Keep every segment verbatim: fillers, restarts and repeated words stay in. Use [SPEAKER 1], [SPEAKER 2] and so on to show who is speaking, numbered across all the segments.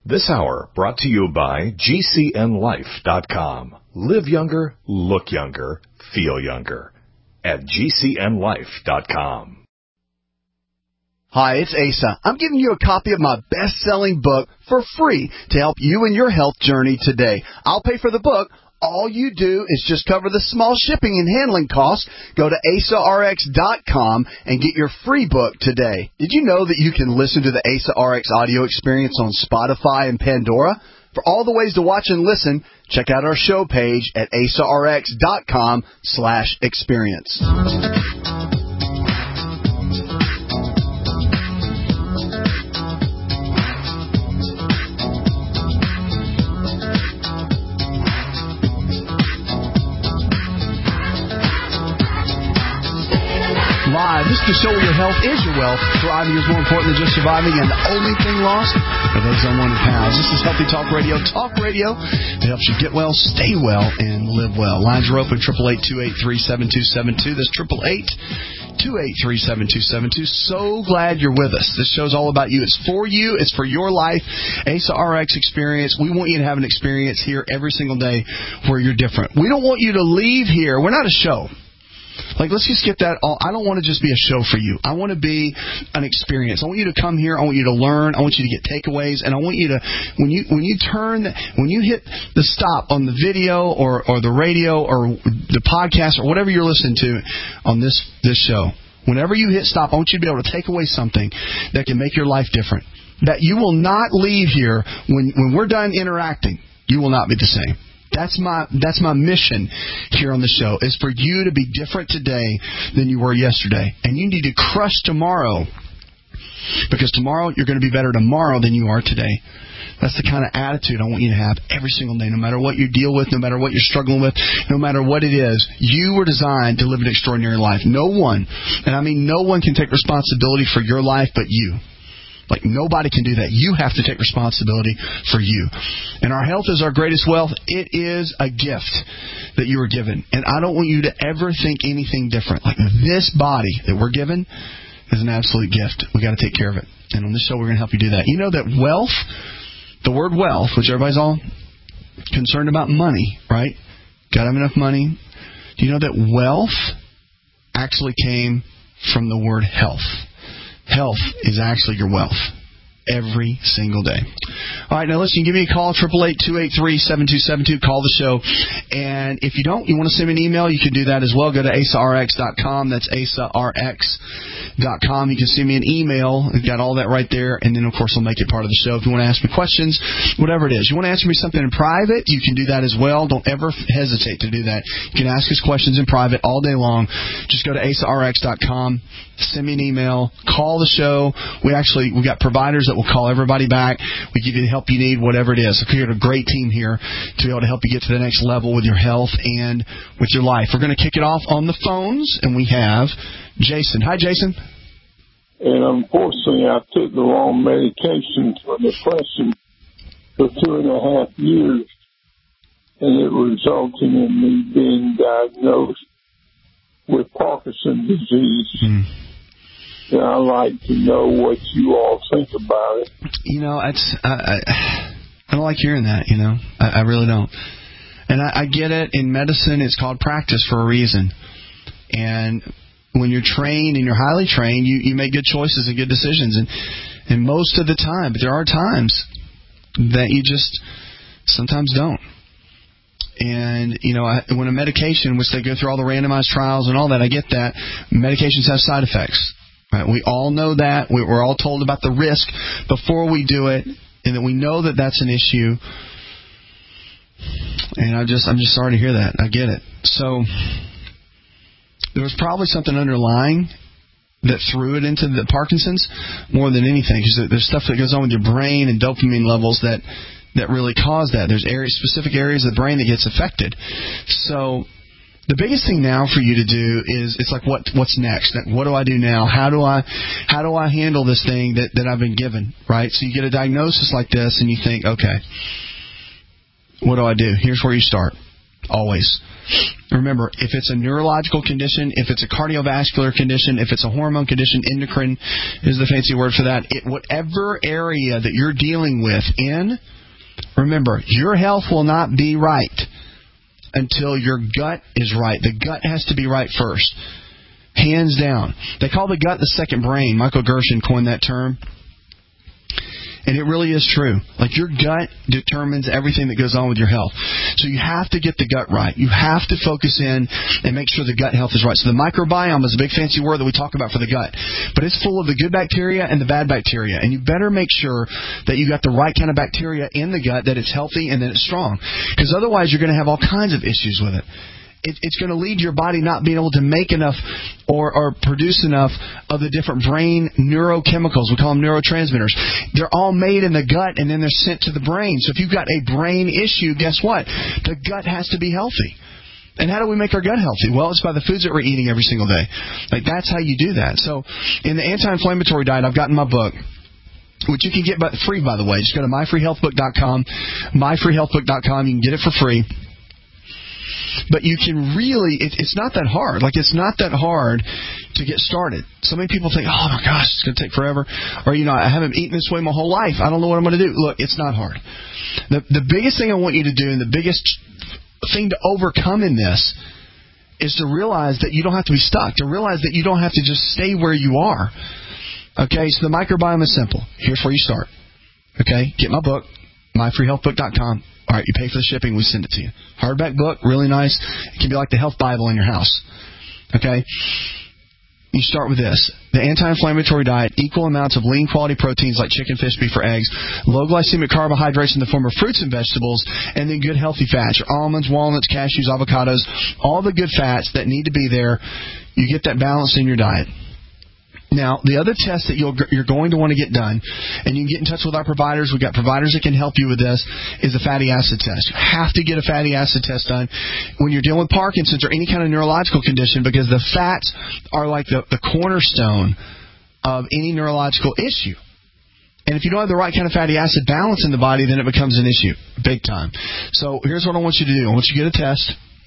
[SPEAKER 1] This hour brought to you by G C N life dot com. Live younger, look younger, feel younger at G C N life dot com.
[SPEAKER 2] Hi, it's Asa. I'm giving you a copy of my best-selling book for free to help you in your health journey today. I'll pay for the book. All you do is just cover the small shipping and handling costs. Go to asa r x dot com and get your free book today. Did you know that you can listen to the Asa R X audio experience on Spotify and Pandora? For all the ways to watch and listen, check out our show page at asa r x dot com slash experience. Live. This is the show where your health is your wealth. Thriving is more important than just surviving, and the only thing lost are those unwanted pounds. This is Healthy Talk Radio. Talk radio that helps you get well, stay well, and live well. Lines are open, eight eight eight, two eight three, seven two seven two. That's eight eight eight, two eight three, seven two seven two. So glad you're with us. This show's all about you. It's for you. It's for your life. Asa R X experience. We want you to have an experience here every single day where you're different. We don't want you to leave here. We're not a show. Like, let's just get that all. I don't want to just be a show for you. I want to be an experience. I want you to come here. I want you to learn. I want you to get takeaways. And I want you to, when you when you turn, when you hit the stop on the video or, or the radio or the podcast or whatever you're listening to on this, this show, whenever you hit stop, I want you to be able to take away something that can make your life different. That you will not leave here when, when we're done interacting. You will not be the same. That's my that's my mission here on the show, is for you to be different today than you were yesterday. And you need to crush tomorrow, because tomorrow you're going to be better tomorrow than you are today. That's the kind of attitude I want you to have every single day, no matter what you deal with, no matter what you're struggling with, no matter what it is. You were designed to live an extraordinary life. No one, and I mean no one, can take responsibility for your life but you. Like, nobody can do that. You have to take responsibility for you. And our health is our greatest wealth. It is a gift that you were given. And I don't want you to ever think anything different. Like, this body that we're given is an absolute gift. We got to take care of it. And on this show, we're going to help you do that. You know that wealth, the word wealth, which everybody's all concerned about money, right? Got to have enough money. Do you know that wealth actually came from the word health? Health is actually your wealth every single day. All right, now listen, give me a call, eight eight eight, two eight three, seven two seven two. Call the show. And if you don't, you want to send me an email, you can do that as well. Go to asa r x dot com. That's asa r x dot com. You can send me an email. We've got all that right there. And then, of course, we'll make it part of the show. If you want to ask me questions, whatever it is. You want to answer me something in private, you can do that as well. Don't ever hesitate to do that. You can ask us questions in private all day long. Just go to asa r x dot com. Send me an email. Call the show. We actually, we got providers that will call everybody back. We give you the help you need, whatever it is. So we got a great team here to be able to help you get to the next level with your health and with your life. We're going to kick it off on the phones, and we have Jason. Hi, Jason.
[SPEAKER 3] And unfortunately, I took the wrong medication for depression for two and a half years, and it resulted in me being diagnosed with Parkinson's disease. Mm. And I'd like to know what you all think about it.
[SPEAKER 2] You know, it's, I, I, I don't like hearing that, you know. I, I really don't. And I, I get it. In medicine, it's called practice for a reason. And when you're trained and you're highly trained, you, you make good choices and good decisions. And, and most of the time, but there are times that you just sometimes don't. And, you know, I, when a medication, which they go through all the randomized trials and all that, I get that. Medications have side effects. Right? We all know that. We, we're all told about the risk before we do it, and that we know that that's an issue. And I just, I'm just sorry to hear that. I get it. So there was probably something underlying that threw it into the Parkinson's more than anything, because there's stuff that goes on with your brain and dopamine levels that that really cause that. There's areas, specific areas of the brain that gets affected. So the biggest thing now for you to do is, it's like, what what's next? What do I do now? How do I how do I handle this thing that, that I've been given, right? So you get a diagnosis like this and you think, okay, what do I do? Here's where you start. always. Remember, if it's a neurological condition, if it's a cardiovascular condition, if it's a hormone condition, endocrine is the fancy word for that, it, whatever area that you're dealing with in, remember, your health will not be right until your gut is right. The gut has to be right first. Hands down. They call the gut the second brain. Michael Gershon coined that term. And it really is true. Like, your gut determines everything that goes on with your health. So you have to get the gut right. You have to focus in and make sure the gut health is right. So the microbiome is a big fancy word that we talk about for the gut. But it's full of the good bacteria and the bad bacteria. And you better make sure that you got the right kind of bacteria in the gut, that it's healthy and that it's strong. Because otherwise you're going to have all kinds of issues with it. It, it's going to lead your body not being able to make enough or, or produce enough of the different brain neurochemicals. We call them neurotransmitters. They're all made in the gut and then they're sent to the brain. So if you've got a brain issue, guess what? The gut has to be healthy. And how do we make our gut healthy? Well, it's by the foods that we're eating every single day. Like, that's how you do that. So in the anti-inflammatory diet, I've got in my book, which you can get by, free, by the way. Just go to my free health book dot com, my free health book dot com. You can get it for free. But you can really, it, it's not that hard. Like, it's not that hard to get started. So many people think, oh, my gosh, it's going to take forever. Or, you know, I haven't eaten this way my whole life. I don't know what I'm going to do. Look, it's not hard. The, the biggest thing I want you to do, and the biggest thing to overcome in this, is to realize that you don't have to be stuck. To realize that you don't have to just stay where you are. Okay, so the microbiome is simple. Here's where you start. Okay, get my book, my free health book dot com. All right, you pay for the shipping, we send it to you. Hardback book, really nice. It can be like the health Bible in your house. Okay? You start with this. The anti-inflammatory diet, equal amounts of lean quality proteins like chicken, fish, beef, or eggs, low glycemic carbohydrates in the form of fruits and vegetables, and then good healthy fats, your almonds, walnuts, cashews, avocados, all the good fats that need to be there. You get that balance in your diet. Now, the other test that you'll, you're going to want to get done, and you can get in touch with our providers, we've got providers that can help you with this, is a fatty acid test. You have to get a fatty acid test done when you're dealing with Parkinson's or any kind of neurological condition, because the fats are like the, the cornerstone of any neurological issue. And if you don't have the right kind of fatty acid balance in the body, then it becomes an issue, big time. So here's what I want you to do. I want you to get a test.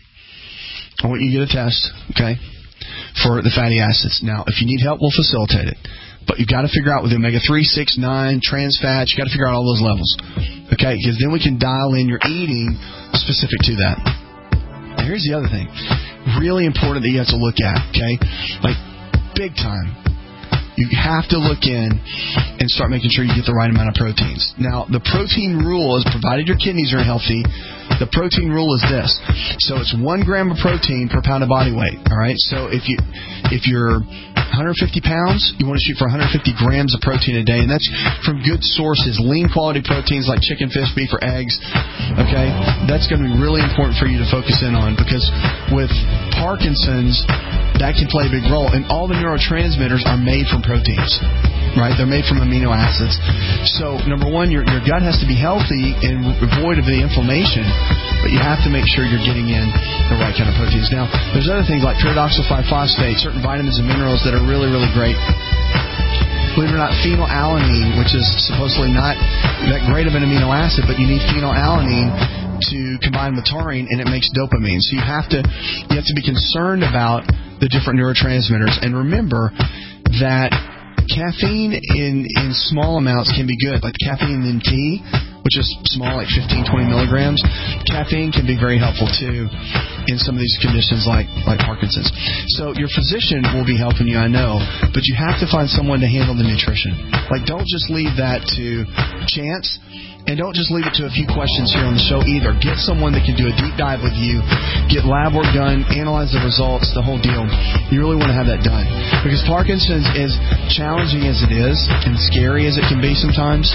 [SPEAKER 2] I want you to get a test, okay, for the fatty acids. Now, if you need help, we'll facilitate it. But you've got to figure out with the omega three, six, nine, trans fats, you've got to figure out all those levels. Okay? Because then we can dial in your eating specific to that. Now, here's the other thing. Really important that you have to look at, okay? Like, big time. You have to look in and start making sure you get the right amount of proteins. Now, the protein rule is, provided your kidneys are healthy, the protein rule is this. So it's one gram of protein per pound of body weight. All right. So if you if you're one hundred fifty pounds, you want to shoot for one hundred fifty grams of protein a day, and that's from good sources, lean quality proteins like chicken, fish, beef, or eggs. Okay, that's going to be really important for you to focus in on, because with Parkinson's, that can play a big role, and all the neurotransmitters are made from proteins. Right? They're made from amino acids. So, number one, your, your gut has to be healthy and void of the inflammation, but you have to make sure you're getting in the right kind of proteins. Now, there's other things like pyridoxal five phosphate, certain vitamins and minerals that are really, really great. Believe it or not, phenylalanine, which is supposedly not that great of an amino acid, but you need phenylalanine to combine with taurine, and it makes dopamine. So you have to you have to be concerned about the different neurotransmitters. And remember that caffeine in, in small amounts can be good, like caffeine in tea, which is small, like fifteen, twenty milligrams. Caffeine can be very helpful, too, in some of these conditions like, like Parkinson's. So your physician will be helping you, I know, but you have to find someone to handle the nutrition. Like, don't just leave that to chance, and don't just leave it to a few questions here on the show either. Get someone that can do a deep dive with you, get lab work done, analyze the results, the whole deal. You really want to have that done. Because Parkinson's, is challenging as it is and scary as it can be sometimes,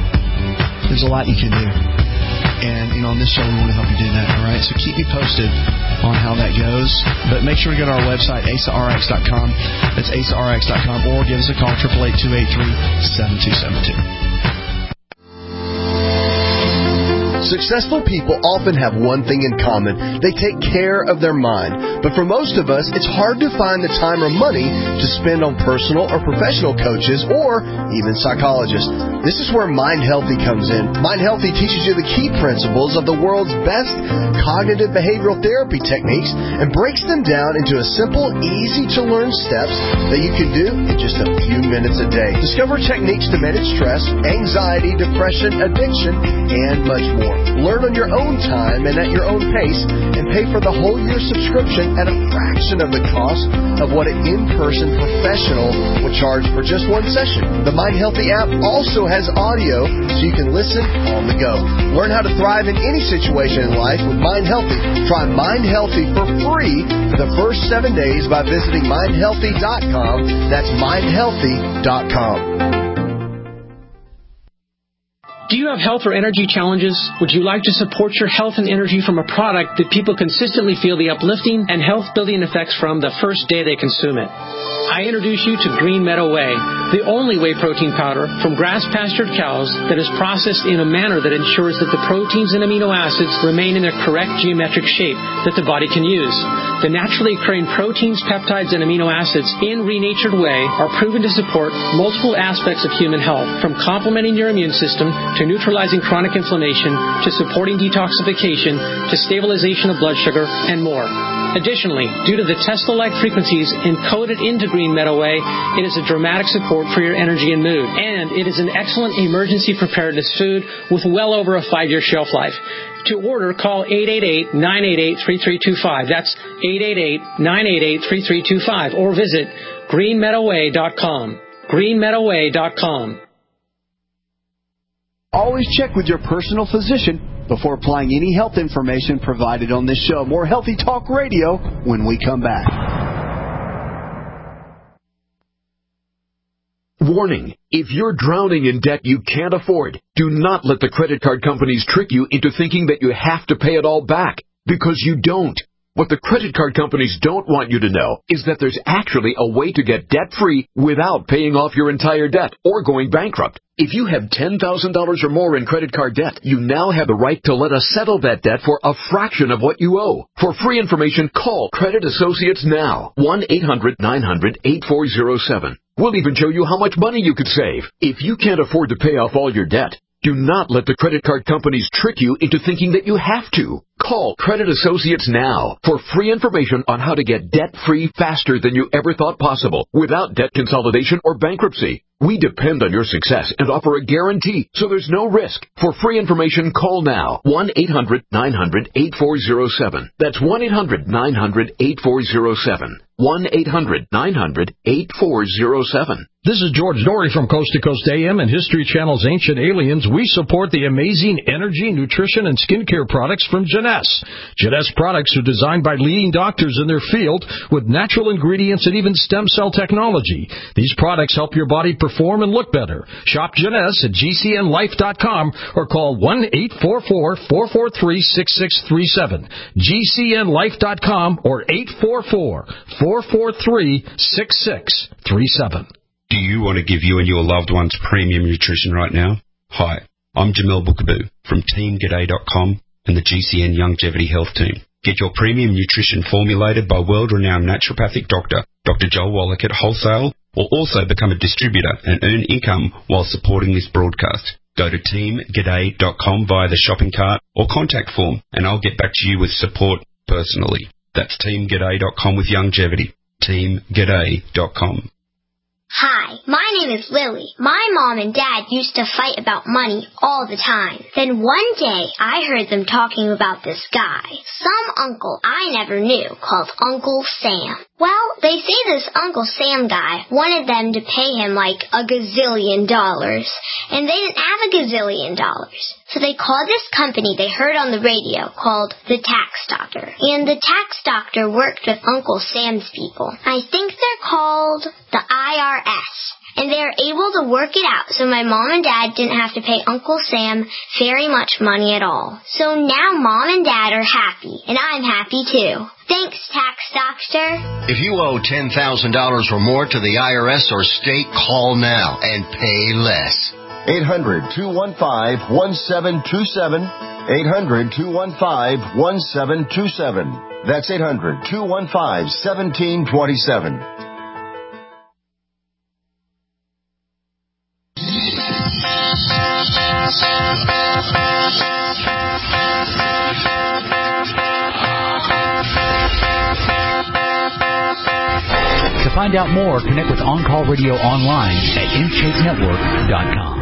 [SPEAKER 2] there's a lot you can do. And, you know, on this show, we want to help you do that, all right? So keep me posted on how that goes. But make sure to go to our website, asa r x dot com. That's asa r x dot com. Or give us a call, eight eight eight, two eight three, seven two seven two. Successful people often have one thing in common. They take care of their mind. But for most of us, it's hard to find the time or money to spend on personal or professional coaches or even psychologists. This is where Mind Healthy comes in. Mind Healthy teaches you the key principles of the world's best cognitive behavioral therapy techniques and breaks them down into a simple, easy-to-learn steps that you can do in just a few minutes a day. Discover techniques to manage stress, anxiety, depression, addiction, and much more. Learn on your own time and at your own pace, and pay for the whole year subscription at a fraction of the cost of what an in-person professional would charge for just one session. The Mind Healthy app also has audio so you can listen on the go. Learn how to thrive in any situation in life with Mind Healthy. Try Mind Healthy for free for the first seven days by visiting mind healthy dot com. That's mind healthy dot com.
[SPEAKER 4] Do you have health or energy challenges? Would you like to support your health and energy from a product that people consistently feel the uplifting and health-building effects from the first day they consume it? I introduce you to Green Meadow Whey, the only whey protein powder from grass-pastured cows that is processed in a manner that ensures that the proteins and amino acids remain in their correct geometric shape that the body can use. The naturally occurring proteins, peptides, and amino acids in renatured whey are proven to support multiple aspects of human health, from complementing your immune system to neutralizing chronic inflammation to supporting detoxification to stabilization of blood sugar and more. Additionally, due to the Tesla-like frequencies encoded into Green Meadow Whey, it is a dramatic support for your energy and mood. And it is an excellent emergency preparedness food with well over a five-year shelf life. To order, call eight eight eight, nine eight eight, three three two five. That's eight eight eight, nine eight eight, three three two five. Or visit green meadow way dot com. green meadow way dot com.
[SPEAKER 2] Always check with your personal physician before applying any health information provided on this show. More Healthy Talk Radio when we come back.
[SPEAKER 5] Warning, if you're drowning in debt you can't afford, do not let the credit card companies trick you into thinking that you have to pay it all back, because you don't. What the credit card companies don't want you to know is that there's actually a way to get debt-free without paying off your entire debt or going bankrupt. If you have ten thousand dollars or more in credit card debt, you now have the right to let us settle that debt for a fraction of what you owe. For free information, call Credit Associates now. one eight hundred nine hundred eight four zero seven. We'll even show you how much money you could save. If you can't afford to pay off all your debt, do not let the credit card companies trick you into thinking that you have to. Call Credit Associates now for free information on how to get debt-free faster than you ever thought possible without debt consolidation or bankruptcy. We depend on your success and offer a guarantee, so there's no risk. For free information, call now. one eight hundred nine hundred eight four zero seven. That's one eight hundred nine hundred eight four zero seven. one eight hundred nine hundred eight four zero seven.
[SPEAKER 6] This is George Norrie from Coast to Coast A M and History Channel's Ancient Aliens. We support the amazing energy, nutrition, and skincare products from Jeunesse. Jeunesse products are designed by leading doctors in their field with natural ingredients and even stem cell technology. These products help your body perform and look better. Shop Jeunesse at G C N life dot com or call one eight four four, four four three, six six three seven. G C N life dot com or eight four four, four four three, six six three seven.
[SPEAKER 7] Do you want to give you and your loved ones premium nutrition right now? Hi, I'm Jamel Bookaboo from team g'day dot com and the G C N Longevity Health Team. Get your premium nutrition formulated by world-renowned naturopathic doctor, Doctor Joel Wallach at wholesale, or also become a distributor and earn income while supporting this broadcast. Go to team g'day dot com via the shopping cart or contact form, and I'll get back to you with support personally. That's team g'day dot com with longevity. team g'day dot com.
[SPEAKER 8] Hi, my name is Lily. My mom and dad used to fight about money all the time. Then one day, I heard them talking about this guy, some uncle I never knew, called Uncle Sam. Well, they say this Uncle Sam guy wanted them to pay him like a gazillion dollars, and they didn't have a gazillion dollars. So they called this company they heard on the radio called the Tax Doctor. And the Tax Doctor worked with Uncle Sam's people. I think they're called the I R S. And they were able to work it out so my mom and dad didn't have to pay Uncle Sam very much money at all. So now mom and dad are happy, and I'm happy too. Thanks, Tax Doctor.
[SPEAKER 9] If you owe ten thousand dollars or more to the I R S or state, call now and pay less. eight hundred, two one five, one seven two seven. eight hundred, two one five, one seven two seven. That's eight hundred, two one five, one seven two seven.
[SPEAKER 10] To find out more, connect with On Call Radio online at in shape network dot com.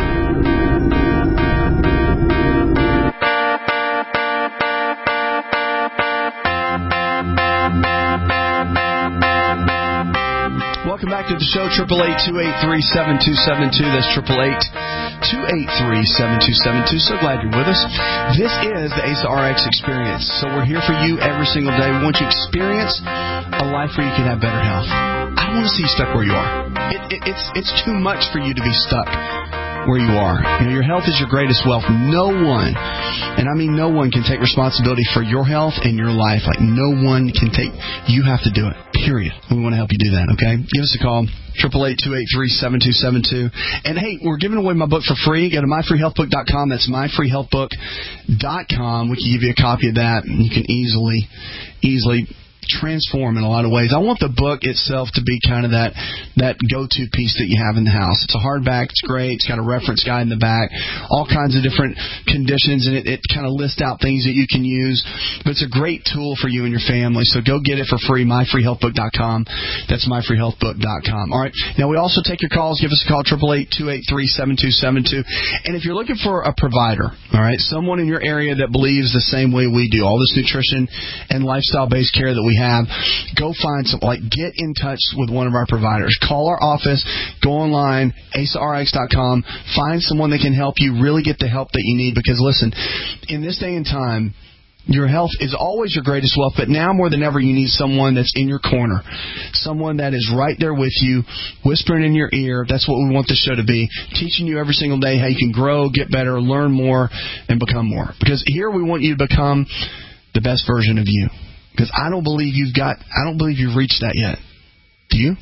[SPEAKER 2] Welcome back to the show, eight eight eight, two eight three, seven two seven two. That's eight eight eight, two eight three, seven two seven two. So glad you're with us. This is the A S A R X experience. So we're here for you every single day. We want you to experience a life where you can have better health. I don't want to see you stuck where you are. It, it, it's, it's too much for you to be stuck where you are. You know, your health is your greatest wealth. No one, and I mean no one, can take responsibility for your health and your life. Like no one can take, you have to do it, period. We want to help you do that, okay? Give us a call, eight eight eight, two eight three, seven two seven two. And hey, we're giving away my book for free. Go to my free health book dot com. That's my free health book dot com. We can give you a copy of that, and you can easily, easily transform in a lot of ways. I want the book itself to be kind of that that go-to piece that you have in the house. It's a hardback. It's great. It's got a reference guide in the back, all kinds of different conditions, and it, it kind of lists out things that you can use. But it's a great tool for you and your family. So go get it for free, my free health book dot com. That's my free health book dot com. All right. Now, we also take your calls. Give us a call, eight eight eight, two eight three, seven two seven two. And if you're looking for a provider, all right, someone in your area that believes the same way we do, all this nutrition and lifestyle-based care that we have, go find some, like, get in touch with one of our providers. Call our office, go online, A S A R X dot com, find someone that can help you really get the help that you need. Because, listen, in this day and time, your health is always your greatest wealth, but now more than ever, you need someone that's in your corner, someone that is right there with you, whispering in your ear. That's what we want this show to be, teaching you every single day how you can grow, get better, learn more, and become more. Because here we want you to become the best version of you. Because I don't believe you've got, I don't believe you've reached that yet. Do you?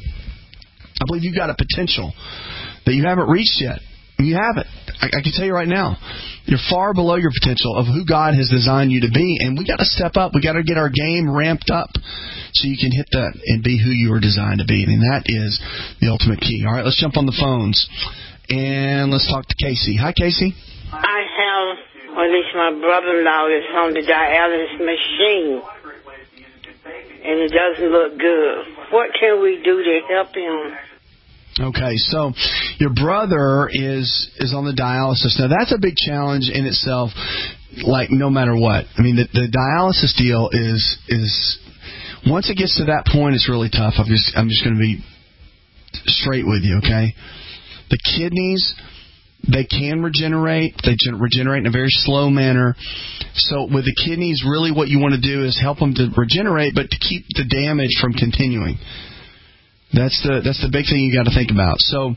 [SPEAKER 2] I believe you've got a potential that you haven't reached yet. You haven't. I, I can tell you right now, you're far below your potential of who God has designed you to be. And we got to step up. We got to get our game ramped up so you can hit that and be who you are designed to be. And that is the ultimate key. All right, let's jump on the phones. And let's talk to Casey. Hi, Casey.
[SPEAKER 11] I have, or at least my brother-in-law is on the dialysis machine. And it doesn't look good. What can we do to help him?
[SPEAKER 2] Okay, so your brother is is on the dialysis. Now, that's a big challenge in itself, like no matter what. I mean, the, the dialysis deal is, is once it gets to that point, it's really tough. I'm just, I'm just going to be straight with you, okay? The kidneys, they can regenerate. They regenerate in a very slow manner. So with the kidneys, really what you want to do is help them to regenerate, but to keep the damage from continuing. That's the that's the big thing you got to think about. So,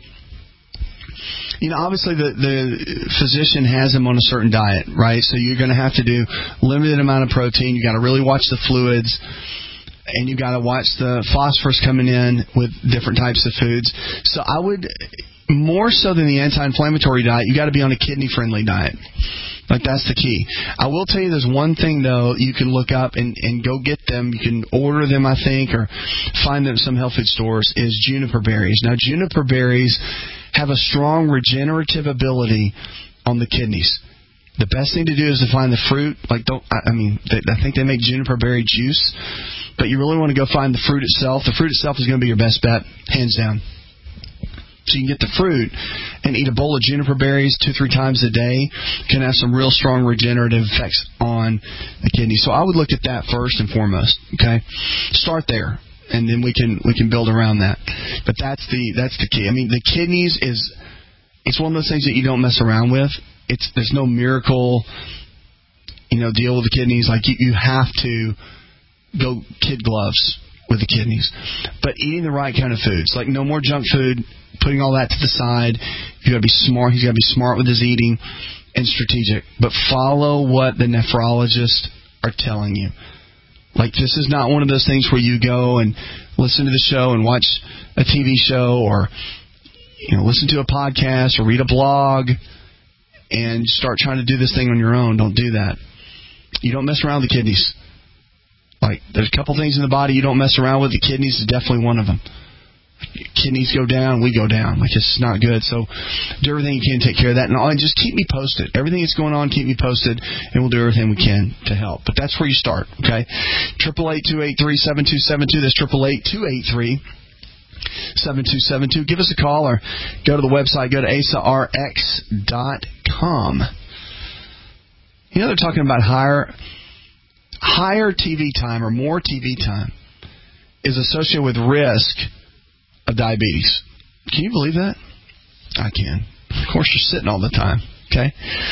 [SPEAKER 2] you know, obviously the, the physician has him on a certain diet, right? So you're going to have to do limited amount of protein. You got to really watch the fluids. And you got to watch the phosphorus coming in with different types of foods. So I would, more so than the anti-inflammatory diet, you got to be on a kidney-friendly diet. Like, that's the key. I will tell you there's one thing, though, you can look up and, and go get them. You can order them, I think, or find them at some health food stores, is juniper berries. Now, juniper berries have a strong regenerative ability on the kidneys. The best thing to do is to find the fruit. Like, don't, I, I mean, they, I think they make juniper berry juice, but you really want to go find the fruit itself. The fruit itself is going to be your best bet, hands down. So you can get the fruit and eat a bowl of juniper berries two, three times a day. Can have some real strong regenerative effects on the kidney. So I would look at that first and foremost. Okay, start there, and then we can we can build around that. But that's the that's the key. I mean, the kidneys is it's one of those things that you don't mess around with. It's there's no miracle, you know, deal with the kidneys. Like you, you have to go kid gloves with the kidneys. But eating the right kind of foods, like no more junk food, putting all that to the side. You got to be smart. He's got to be smart with his eating and strategic. But follow what the nephrologists are telling you. Like, this is not one of those things where you go and listen to the show and watch a T V show or, you know, listen to a podcast or read a blog and start trying to do this thing on your own. Don't do that. You don't mess around with the kidneys. Like, there's a couple things in the body you don't mess around with. The kidneys is definitely one of them. Kidneys go down, we go down. Like, it's not good. So do everything you can to take care of that. And, all, and just keep me posted. Everything that's going on, keep me posted, and we'll do everything we can to help. But that's where you start, okay? eight eight eight, two eight three, seven two seven two. That's eight eight eight, two eight three, seven two seven two. Give us a call or go to the website. Go to A S A R X dot com. You know, they're talking about higher, higher T V time or more T V time is associated with risk of diabetes. Can you believe that? I can. Of course, you're sitting all the time, okay?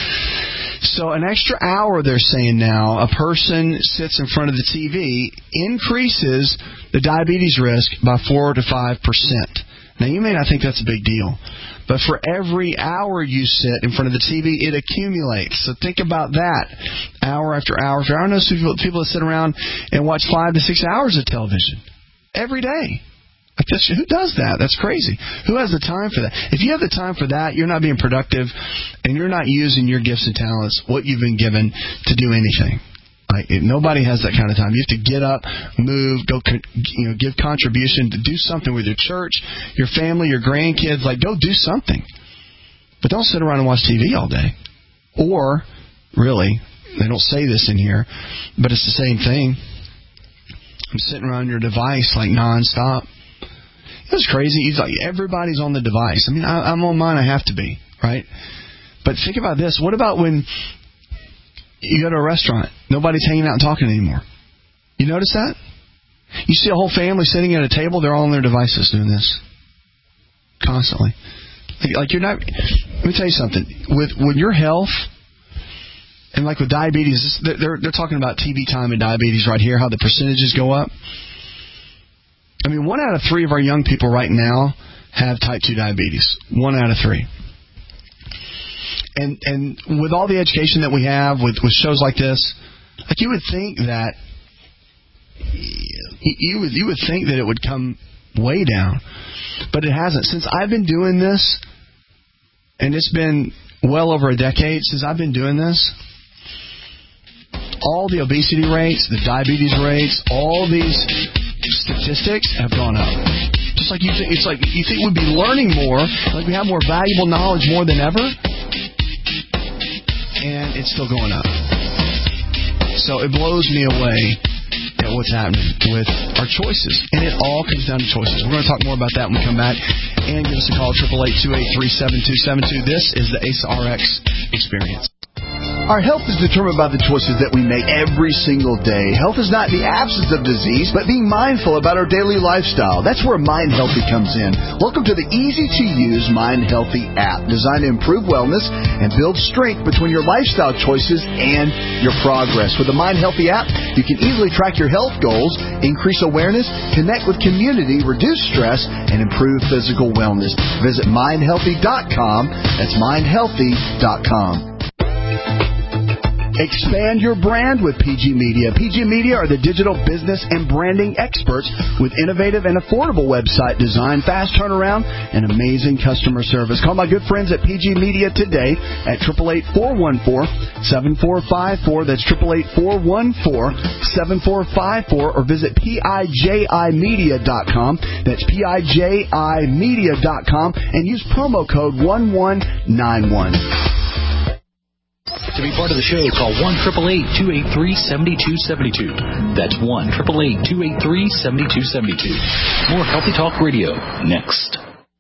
[SPEAKER 2] So an extra hour, they're saying now, a person sits in front of the T V increases the diabetes risk by four to five percent. Now, you may not think that's a big deal, but for every hour you sit in front of the T V, it accumulates. So think about that, hour after hour after hour. I know some people, people that sit around and watch five to six hours of television every day. Who does that? That's crazy. Who has the time for that? If you have the time for that, you're not being productive, and you're not using your gifts and talents, what you've been given, to do anything. Like, nobody has that kind of time. You have to get up, move, go, you know, give contribution, to do something with your church, your family, your grandkids. Like, go do something. But don't sit around and watch T V all day. Or, really, they don't say this in here, but it's the same thing. I'm sitting around your device like nonstop. It's crazy. It's like everybody's on the device. I mean, I, I'm on mine. I have to be, right? But think about this. What about when you go to a restaurant? Nobody's hanging out and talking anymore. You notice that? You see a whole family sitting at a table. They're all on their devices doing this constantly. Like, like you're not. Let me tell you something. With with your health and like with diabetes, they're they're talking about T V time and diabetes right here. How the percentages go up. I mean, one out of three of our young people right now have type two diabetes. One out of three. And and with all the education that we have, with, with shows like this, like you would think that you would you would think that it would come way down, but it hasn't. Since I've been doing this, and it's been well over a decade since I've been doing this, all the obesity rates, the diabetes rates, all these statistics have gone up. Just like you think, it's like you think we'd be learning more, like we have more valuable knowledge more than ever, and it's still going up. So it blows me away at what's happening with our choices, and it all comes down to choices. We're going to talk more about that when we come back, and give us a call, eight eight eight, two eight three, seven two seven two. This is the A S A R X Experience.
[SPEAKER 12] Our health is determined by the choices that we make every single day. Health is not the absence of disease, but being mindful about our daily lifestyle. That's where Mind Healthy comes in. Welcome to the easy-to-use Mind Healthy app, designed to improve wellness and build strength between your lifestyle choices and your progress. With the Mind Healthy app, you can easily track your health goals, increase awareness, connect with community, reduce stress, and improve physical wellness. Visit mind healthy dot com. That's mind healthy dot com. Expand your brand with P G Media. P G Media are the digital business and branding experts with innovative and affordable website design, fast turnaround, and amazing customer service. Call my good friends at P G Media today at eight eight eight, four one four, seven four five four. That's eight eight eight, four one four, seven four five four. Or visit P I J I media dot com. That's P I J I media dot com. And use promo code one one nine one.
[SPEAKER 10] To be part of the show, call one eight eight eight, two eight three, seven two seven two. That's one eight eight eight, two eight three, seven two seven two. More Healthy Talk Radio next.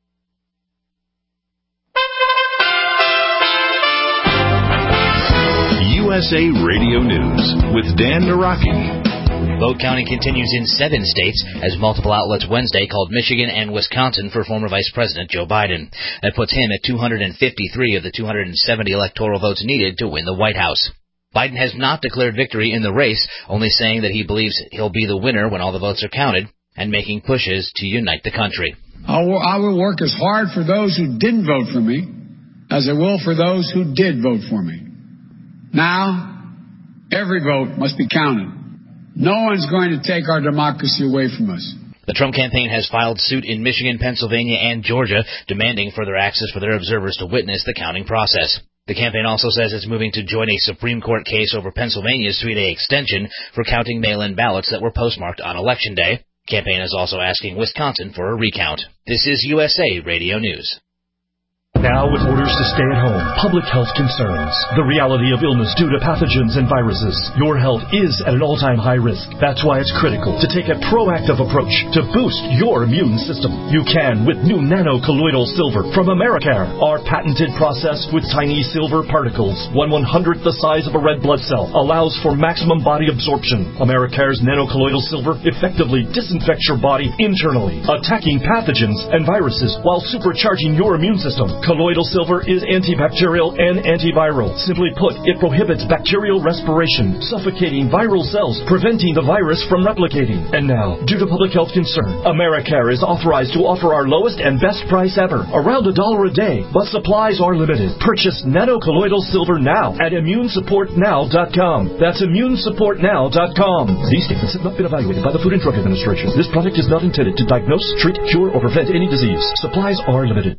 [SPEAKER 1] U S A Radio News with Dan Naraki.
[SPEAKER 13] Vote counting continues in seven states as multiple outlets Wednesday called Michigan and Wisconsin for former Vice President Joe Biden. That puts him at two hundred fifty-three of the two hundred seventy electoral votes needed to win the White House. Biden has not declared victory in the race, only saying that he believes he'll be the winner when all the votes are counted, and making pushes to unite the country.
[SPEAKER 14] I will, I will work as hard for those who didn't vote for me as I will for those who did vote for me. Now, every vote must be counted. No one's going to take our democracy away from us.
[SPEAKER 13] The Trump campaign has filed suit in Michigan, Pennsylvania, and Georgia, demanding further access for their observers to witness the counting process. The campaign also says it's moving to join a Supreme Court case over Pennsylvania's three-day extension for counting mail-in ballots that were postmarked on Election Day. The campaign is also asking Wisconsin for a recount. This is U S A Radio News.
[SPEAKER 15] Now with orders to stay at home, public health concerns, the reality of illness due to pathogens and viruses, your health is at an all-time high risk. That's why it's critical to take a proactive approach to boost your immune system. You can with new nano-colloidal silver from Americare. Our patented process with tiny silver particles, one one-hundredth the size of a red blood cell, allows for maximum body absorption. Americare's nano-colloidal silver effectively disinfects your body internally, attacking pathogens and viruses while supercharging your immune system. Colloidal silver is antibacterial and antiviral. Simply put, it prohibits bacterial respiration, suffocating viral cells, preventing the virus from replicating. And now, due to public health concern, Americare is authorized to offer our lowest and best price ever, around a dollar a day, but supplies are limited. Purchase nano-colloidal silver now at immune support now dot com. That's immune support now dot com. These statements have not been evaluated by the Food and Drug Administration. This product is not intended to diagnose, treat, cure, or prevent any disease. Supplies are limited.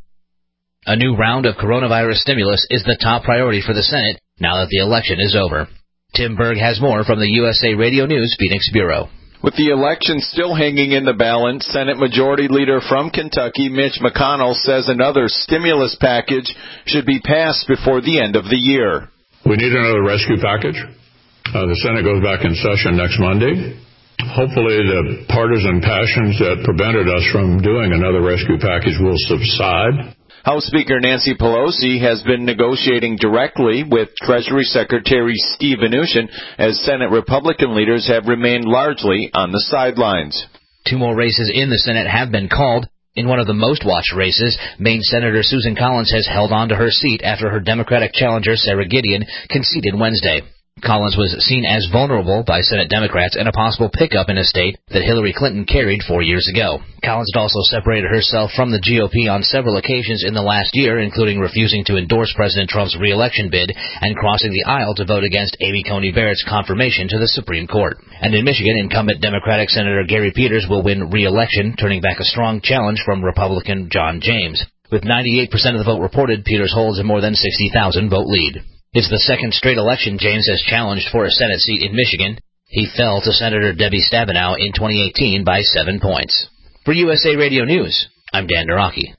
[SPEAKER 13] A new round of coronavirus stimulus is the top priority for the Senate now that the election is over. Tim Berg has more from the U S A Radio News Phoenix Bureau.
[SPEAKER 16] With the election still hanging in the balance, Senate Majority Leader from Kentucky, Mitch McConnell, says another stimulus package should be passed before the end of the year.
[SPEAKER 17] We need another rescue package. Uh, the Senate goes back in session next Monday. Hopefully the partisan passions that prevented us from doing another rescue package will subside.
[SPEAKER 16] House Speaker Nancy Pelosi has been negotiating directly with Treasury Secretary Steve Mnuchin as Senate Republican leaders have remained largely on the sidelines.
[SPEAKER 13] Two more races in the Senate have been called. In one of the most watched races, Maine Senator Susan Collins has held on to her seat after her Democratic challenger Sarah Gideon conceded Wednesday. Collins was seen as vulnerable by Senate Democrats and a possible pickup in a state that Hillary Clinton carried four years ago. Collins had also separated herself from the G O P on several occasions in the last year, including refusing to endorse President Trump's re-election bid and crossing the aisle to vote against Amy Coney Barrett's confirmation to the Supreme Court. And in Michigan, incumbent Democratic Senator Gary Peters will win re-election, turning back a strong challenge from Republican John James. With ninety-eight percent of the vote reported, Peters holds a more than sixty thousand vote lead. It's the second straight election James has challenged for a Senate seat in Michigan. He fell to Senator Debbie Stabenow in twenty eighteen by seven points. For U S A Radio News, I'm Dan Naraki.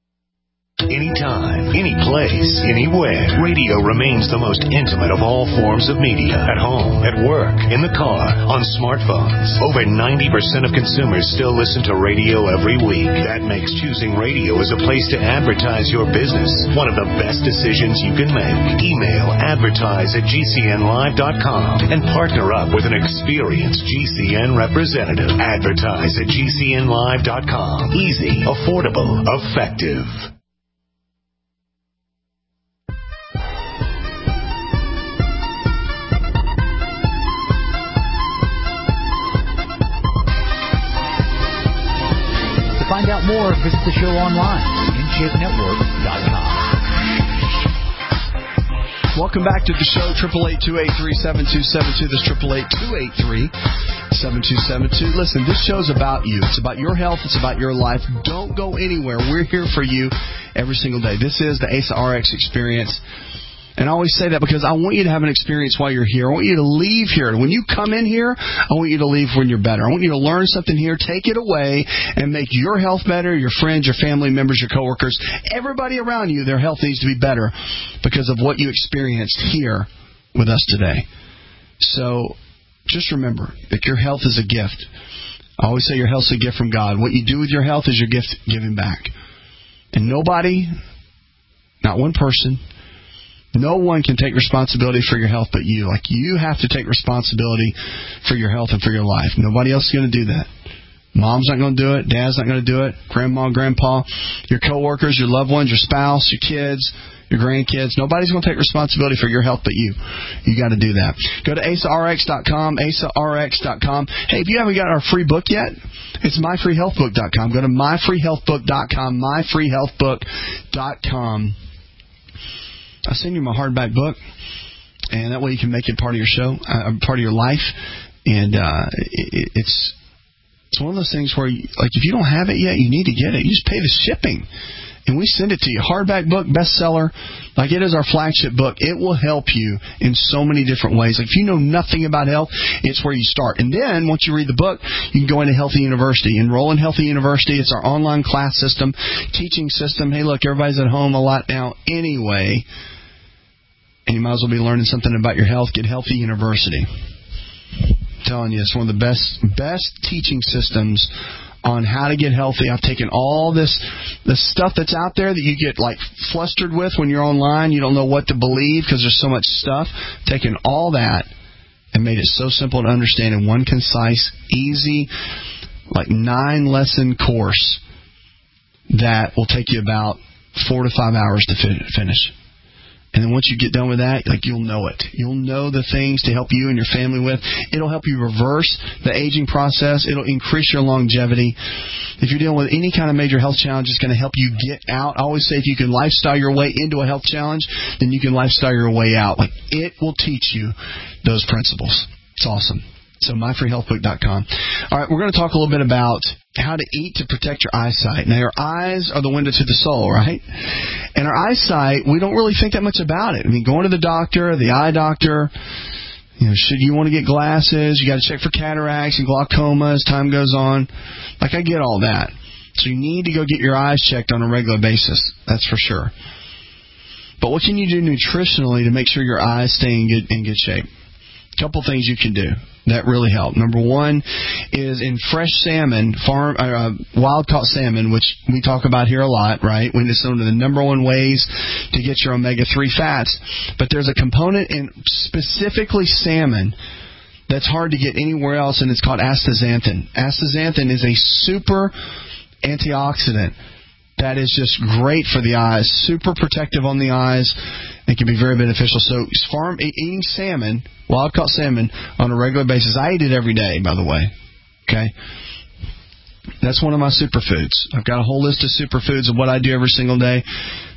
[SPEAKER 18] Anytime, any place, anywhere. Radio remains the most intimate of all forms of media. At home, at work, in the car, on smartphones. Over ninety percent of consumers still listen to radio every week. That makes choosing radio as a place to advertise your business one of the best decisions you can make. Email advertise at G C N live dot com and partner up with an experienced G C N representative. Advertise at G C N live dot com. Easy, affordable, effective.
[SPEAKER 10] To find out more, visit the show online, in shape network dot com.
[SPEAKER 2] Welcome back to the show, triple eight two eight three seven two seven two. This triple eight two eight three seven two seven two. Listen, this show's about you. It's about your health. It's about your life. Don't go anywhere. We're here for you every single day. This is the A S A R X experience. And I always say that because I want you to have an experience while you're here. I want you to leave here. When you come in here, I want you to leave when you're better. I want you to learn something here, take it away, and make your health better, your friends, your family members, your coworkers, everybody around you, their health needs to be better because of what you experienced here with us today. So just remember that your health is a gift. I always say your health is a gift from God. What you do with your health is your gift giving back. And nobody, not one person, no one can take responsibility for your health but you. Like, you have to take responsibility for your health and for your life. Nobody else is going to do that. Mom's not going to do it. Dad's not going to do it. Grandma, grandpa, your coworkers, your loved ones, your spouse, your kids, your grandkids. Nobody's going to take responsibility for your health but you. You got to do that. Go to A S A R X dot com, A S A R X dot com. Hey, if you haven't got our free book yet, it's my free health book dot com. Go to my free health book dot com, my free health book dot com. I'll send you my hardback book, and that way you can make it part of your show, uh, part of your life. And uh, it, it's it's one of those things where, you, like, if you don't have it yet, you need to get it. You just pay the shipping, and we send it to you. Hardback book, bestseller. Like, it is our flagship book. It will help you in so many different ways. Like, if you know nothing about health, it's where you start. And then, once you read the book, you can go into Healthy University. Enroll in Healthy University. It's our online class system, teaching system. Hey, look, everybody's at home a lot now anyway, and you might as well be learning something about your health. Get Healthy University. I'm telling you, it's one of the best best teaching systems on how to get healthy. I've taken all this the stuff that's out there that you get like flustered with when you're online. You don't know what to believe because there's so much stuff. Taken all that and made it so simple to understand in one concise, easy, like nine lesson course that will take you about four to five hours to fin- finish. And then once you get done with that, like, you'll know it. You'll know the things to help you and your family with. It'll help you reverse the aging process. It'll increase your longevity. If you're dealing with any kind of major health challenge, it's going to help you get out. I always say if you can lifestyle your way into a health challenge, then you can lifestyle your way out. Like, it will teach you those principles. It's awesome. So my free health book dot com. All right, we're going to talk a little bit about how to eat to protect your eyesight. Now, your eyes are the window to the soul, right? And our eyesight, we don't really think that much about it. I mean, going to the doctor, the eye doctor, you know, should you want to get glasses? You got to check for cataracts and glaucoma as time goes on. Like, I get all that. So you need to go get your eyes checked on a regular basis. That's for sure. But what can you do nutritionally to make sure your eyes stay in good, in good shape? A couple things you can do that really help. Number one is in fresh salmon, farm uh, wild-caught salmon, which we talk about here a lot, right? When it's one of the number one ways to get your omega three fats. But there's a component in specifically salmon that's hard to get anywhere else, and it's called astaxanthin. Astaxanthin is a super antioxidant that is just great for the eyes, super protective on the eyes. It can be very beneficial. So farm eating salmon, wild-caught salmon, on a regular basis. I eat it every day, by the way. Okay? That's one of my superfoods. I've got a whole list of superfoods of what I do every single day.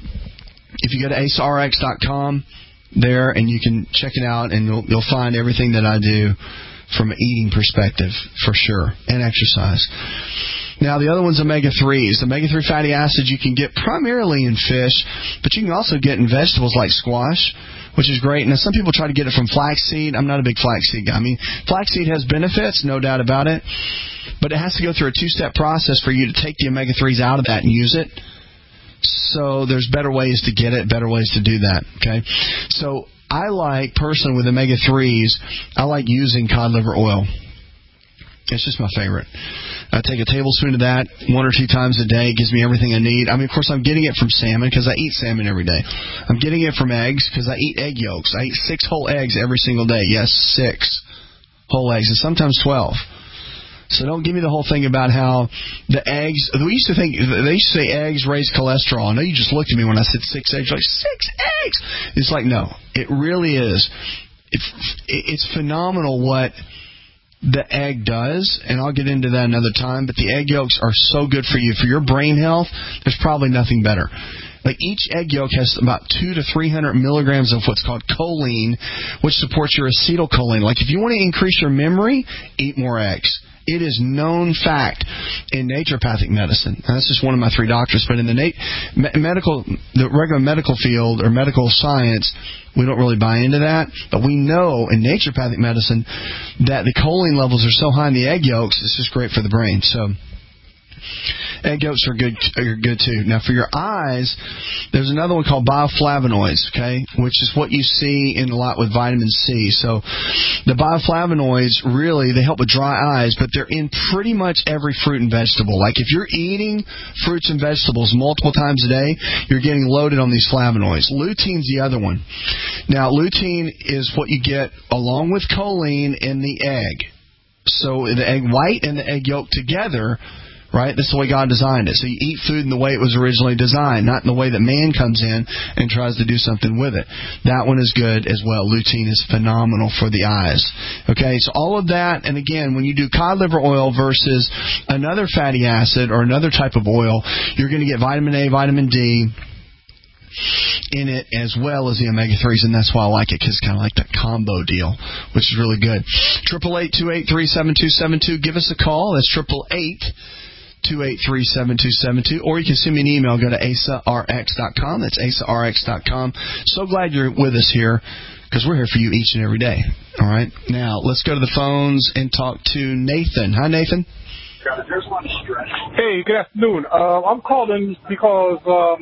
[SPEAKER 2] If you go to ace r x dot com there, and you can check it out, and you'll, you'll find everything that I do from an eating perspective, for sure, and exercise. Now, the other one's omega threes. Omega three fatty acids you can get primarily in fish, but you can also get in vegetables like squash, which is great. Now, some people try to get it from flaxseed. I'm not a big flaxseed guy. I mean, flaxseed has benefits, no doubt about it, but it has to go through a two-step process for you to take the omega threes out of that and use it. So there's better ways to get it, better ways to do that, okay? So I like, personally, with omega threes, I like using cod liver oil. It's just my favorite. I take a tablespoon of that one or two times a day. It gives me everything I need. I mean, of course, I'm getting it from salmon because I eat salmon every day. I'm getting it from eggs because I eat egg yolks. I eat six whole eggs every single day. Yes, six whole eggs, and sometimes twelve. So don't give me the whole thing about how the eggs. We used to think they used to say eggs raise cholesterol. I know you just looked at me when I said six eggs. You're like, six eggs? It's like, no, it really is. It's it's phenomenal what the egg does, and I'll get into that another time. But the egg yolks are so good for you for your brain health. There's probably nothing better. Like, each egg yolk has about two to three hundred milligrams of what's called choline, which supports your acetylcholine. Like, if you want to increase your memory, eat more eggs. It is known fact in naturopathic medicine. Now, that's just one of my three doctors, but in the nat- medical, the regular medical field or medical science, we don't really buy into that. But we know in naturopathic medicine that the choline levels are so high in the egg yolks, it's just great for the brain. So egg yolks are good, are good too. Now, for your eyes, there's another one called bioflavonoids, okay, which is what you see in a lot with vitamin C. So the bioflavonoids, really, they help with dry eyes, but they're in pretty much every fruit and vegetable. Like, if you're eating fruits and vegetables multiple times a day, you're getting loaded on these flavonoids. Lutein's the other one. Now, lutein is what you get along with choline in the egg. So the egg white and the egg yolk together, right? That's the way God designed it. So you eat food in the way it was originally designed, not in the way that man comes in and tries to do something with it. That one is good as well. Lutein is phenomenal for the eyes. Okay, so all of that, and again, when you do cod liver oil versus another fatty acid or another type of oil, you're going to get vitamin A, vitamin D in it, as well as the omega threes, and that's why I like it, because it's kind of like that combo deal, which is really good. eight eight eight, two eight three, seven two seven two. Give us a call. That's eight eight eight, two eight three, seven two seven two, or you can send me an email. Go to asa r x dot com. That's asa r x dot com. So glad you're with us here, because we're here for you each and every day. All right? Now, let's go to the phones and talk to Nathan. Hi, Nathan.
[SPEAKER 19] Hey, good afternoon. Uh, I'm calling because um,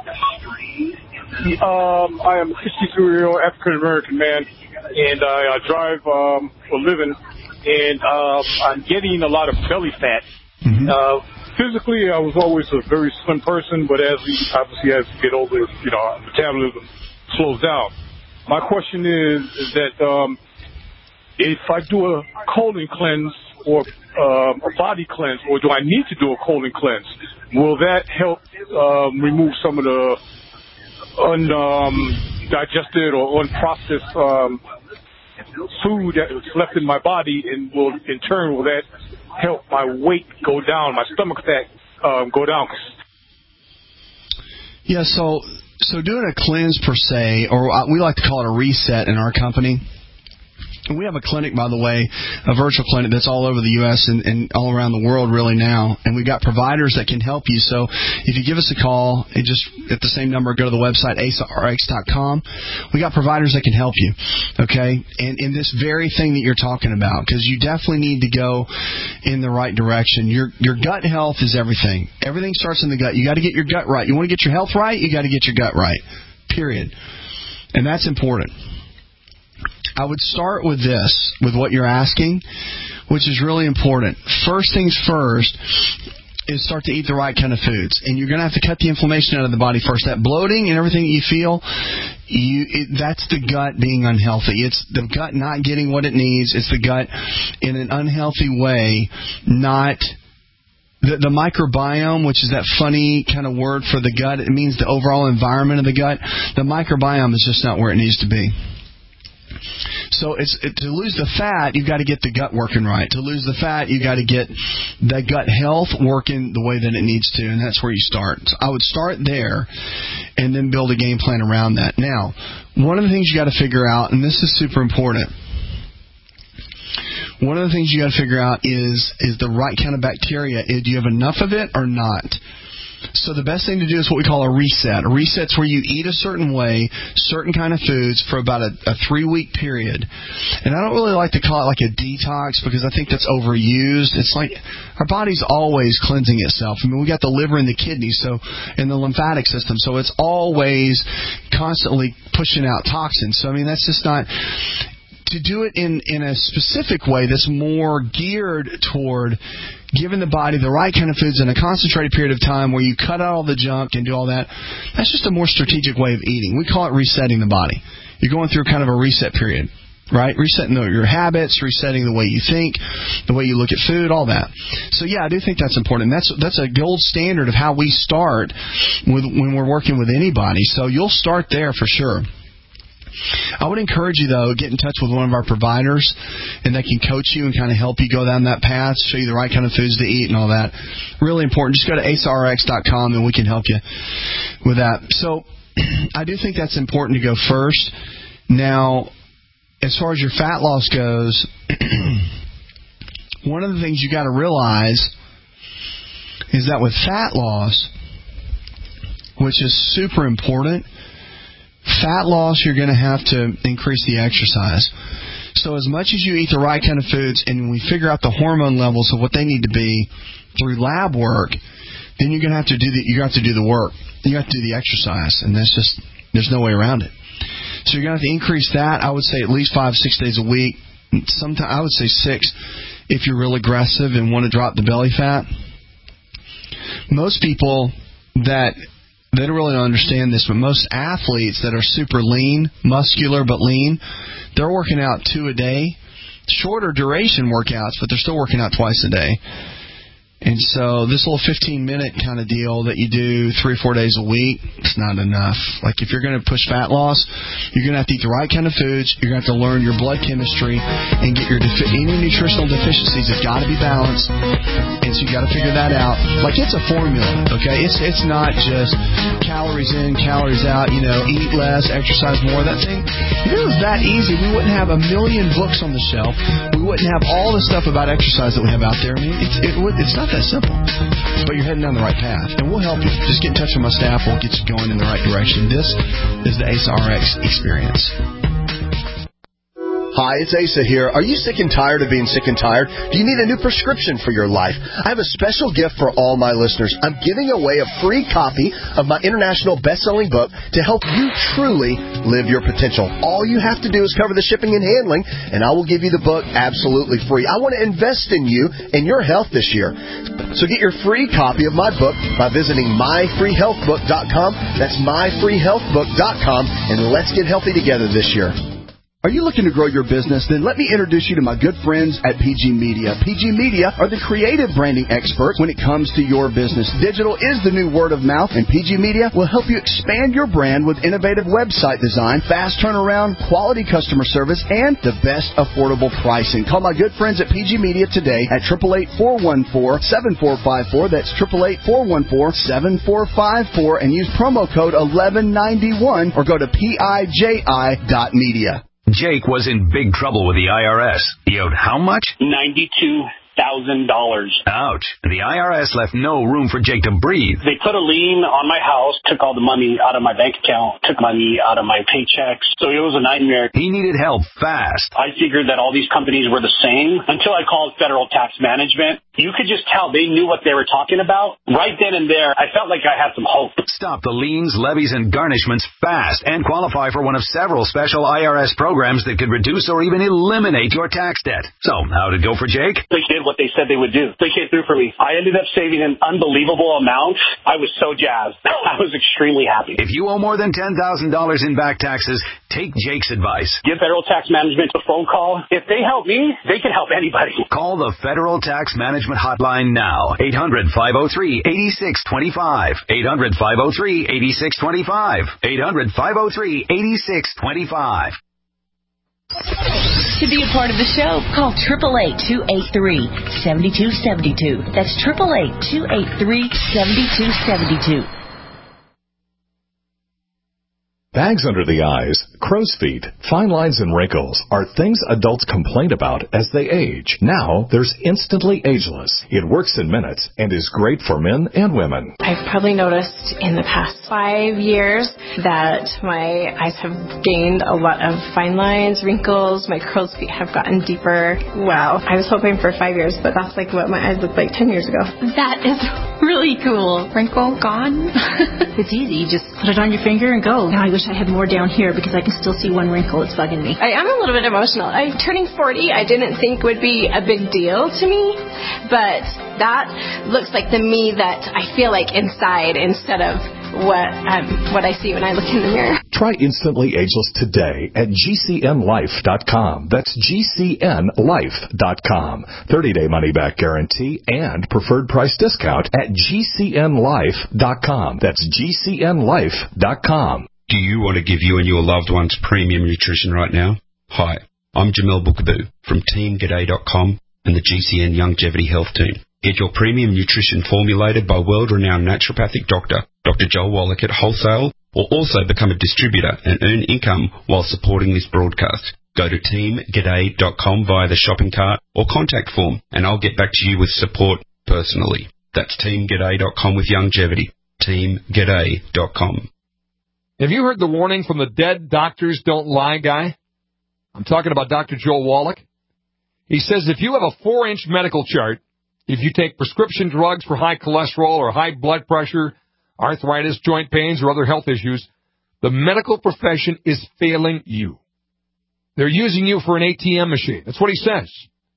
[SPEAKER 19] um, I am a sixty-three-year-old African-American man, and I uh, drive um, for a living, and uh, I'm getting a lot of belly fat. Mm-hmm. Uh, physically, I was always a very slim person, but as we, obviously as you get older, you know, metabolism slows down. My question is, is that um, if I do a colon cleanse or um, a body cleanse, or do I need to do a colon cleanse, will that help um, remove some of the undigested um, or unprocessed um, food that is left in my body, and will in turn will that help my weight go down, my stomach fat um, go down?
[SPEAKER 2] Yeah, so so doing a cleanse per se, or we like to call it a reset in our company. We have a clinic, by the way, a virtual clinic that's all over the U S and, and all around the world really now. And we've got providers that can help you. So if you give us a call, it just at the same number, go to the website, asa r x dot com. We got providers that can help you, okay? And in this very thing that you're talking about, because you definitely need to go in the right direction. Your your gut health is everything. Everything starts in the gut. You got to get your gut right. You want to get your health right, you got to get your gut right, period. And that's important. I would start with this, with what you're asking, which is really important. First things first is start to eat the right kind of foods. And you're going to have to cut the inflammation out of the body first. That bloating and everything that you feel, you, it, that's the gut being unhealthy. It's the gut not getting what it needs. It's the gut in an unhealthy way, not... The, the microbiome, which is that funny kind of word for the gut, it means the overall environment of the gut. The microbiome is just not where it needs to be. So it's it, to lose the fat, you've got to get the gut working right. To lose the fat, you've got to get that gut health working the way that it needs to, and that's where you start. So I would start there and then build a game plan around that. Now, one of the things you got to figure out, and this is super important, one of the things you got to figure out is is the right kind of bacteria. Do you have enough of it or not? So the best thing to do is what we call a reset. A reset's where you eat a certain way, certain kind of foods for about a, a three-week period. And I don't really like to call it like a detox because I think that's overused. It's like our body's always cleansing itself. I mean, we got the liver and the kidneys, so and the lymphatic system, so it's always constantly pushing out toxins. So I mean, that's just not... To do it in, in a specific way that's more geared toward giving the body the right kind of foods in a concentrated period of time where you cut out all the junk and do all that, that's just a more strategic way of eating. We call it resetting the body. You're going through kind of a reset period, right? Resetting the, your habits, resetting the way you think, the way you look at food, all that. So, yeah, I do think that's important. That's that's a gold standard of how we start with when we're working with anybody. So you'll start there for sure. I would encourage you, though, get in touch with one of our providers, and they can coach you and kind of help you go down that path, show you the right kind of foods to eat and all that. Really important. Just go to asa r x dot com, and we can help you with that. So I do think that's important to go first. Now, as far as your fat loss goes, one of the things you got to realize is that with fat loss, which is super important, fat loss, you're going to have to increase the exercise. So as much as you eat the right kind of foods and we figure out the hormone levels of what they need to be through lab work, then you're going to have to do the you have to do the work. You have to do the exercise, and that's just there's no way around it. So you're going to have to increase that. I would say at least five, six days a week. Sometimes I would say six if you're real aggressive and want to drop the belly fat. Most people that They don't really understand this, but most athletes that are super lean, muscular but lean, they're working out two a day, shorter duration workouts, but they're still working out twice a day. And so this little fifteen-minute kind of deal that you do three or four days a week, it's not enough. Like if you're going to push fat loss, you're going to have to eat the right kind of foods. You're going to have to learn your blood chemistry and get your defi- any nutritional deficiencies. It's got to be balanced, and so you got to figure that out. Like it's a formula, okay? It's it's not just calories in, calories out. You know, eat less, exercise more. That thing. If it was that easy, we wouldn't have a million books on the shelf. We wouldn't have all the stuff about exercise that we have out there. I mean, it's it would it's not It's that simple. But you're heading down the right path, and we'll help you. Just get in touch with my staff. We'll get you going in the right direction. This is the A S A R X experience.
[SPEAKER 12] Hi, it's Asa here. Are you sick and tired of being sick and tired? Do you need a new prescription for your life? I have a special gift for all my listeners. I'm giving away a free copy of my international best-selling book to help you truly live your potential. All you have to do is cover the shipping and handling, and I will give you the book absolutely free. I want to invest in you and your health this year. So get your free copy of my book by visiting my free health book dot com. That's my free health book dot com, and let's get healthy together this year. Are you looking to grow your business? Then let me introduce you to my good friends at P G Media. P G Media are the creative branding experts when it comes to your business. Digital is the new word of mouth, and P G Media will help you expand your brand with innovative website design, fast turnaround, quality customer service, and the best affordable pricing. Call my good friends at P G Media today at eight eight eight, four one four, seven four five four. That's eight eight eight, four one four, seven four five four, and use promo code eleven ninety-one or go to P I J I dot media.
[SPEAKER 20] Jake was in big trouble with the I R S. He owed how much?
[SPEAKER 21] ninety-two thousand dollars.
[SPEAKER 20] Ouch. The I R S left no room for Jake to breathe.
[SPEAKER 21] They put a lien on my house, took all the money out of my bank account, took money out of my paychecks. So it was a nightmare.
[SPEAKER 20] He needed help fast.
[SPEAKER 21] I figured that all these companies were the same until I called Federal Tax Management. You could just tell they knew what they were talking about. Right then and there, I felt like I had some hope.
[SPEAKER 20] Stop the liens, levies, and garnishments fast and qualify for one of several special I R S programs that could reduce or even eliminate your tax debt. So, how'd it go for Jake?
[SPEAKER 21] They did what they said they would do. They came through for me. I ended up saving an unbelievable amount. I was so jazzed. I was extremely happy.
[SPEAKER 20] If you owe more than ten thousand dollars in back taxes, take Jake's advice.
[SPEAKER 21] Give Federal Tax Management a phone call. If they help me, they can help anybody.
[SPEAKER 20] Call the Federal Tax Management Hotline now. eight hundred, five oh three, eight six two five. eight hundred, five oh three, eight six two five. eight hundred, five oh three, eight six two five.
[SPEAKER 22] To be a part of the show, call eight eight eight, two eight three, seven two seven two. That's eight eight eight, two eight three, seven two seven two.
[SPEAKER 1] Bags under the eyes, crow's feet, fine lines, and wrinkles are things adults complain about as they age. Now, there's Instantly Ageless. It works in minutes and is great for men and women.
[SPEAKER 23] I've probably noticed in the past five years that my eyes have gained a lot of fine lines, wrinkles, my crow's feet have gotten deeper. Wow. I was hoping for five years, but that's like what my eyes looked like ten years ago.
[SPEAKER 24] That is really cool. Wrinkle gone.
[SPEAKER 23] It's easy. You just put it on your finger and go. Now I wish I had more down here because I can still see one wrinkle. It's bugging me.
[SPEAKER 24] I am a little bit emotional. I'm turning forty. I didn't think would be a big deal to me, but that looks like the me that I feel like inside instead of what um, what I see when I look in the mirror.
[SPEAKER 1] Try Instantly Ageless today at G C N life dot com. That's G C N life dot com. thirty-day money-back guarantee and preferred price discount at G C N life dot com. That's G C N life dot com.
[SPEAKER 7] Do you want to give you and your loved ones premium nutrition right now? Hi, I'm Jamel Bookaboo from Team G'day dot com and the G C N Longevity Health Team. Get your premium nutrition formulated by world-renowned naturopathic doctor, Doctor Joel Wallach at Wholesale, or also become a distributor and earn income while supporting this broadcast. Go to Team G'day dot com via the shopping cart or contact form, and I'll get back to you with support personally. That's Team G'day dot com with longevity. Team G'day dot com.
[SPEAKER 25] Have you heard the warning from the dead doctors don't lie guy? I'm talking about Doctor Joel Wallach. He says if you have a four-inch medical chart, if you take prescription drugs for high cholesterol or high blood pressure, arthritis, joint pains, or other health issues, the medical profession is failing you. They're using you for an A T M machine. That's what he says.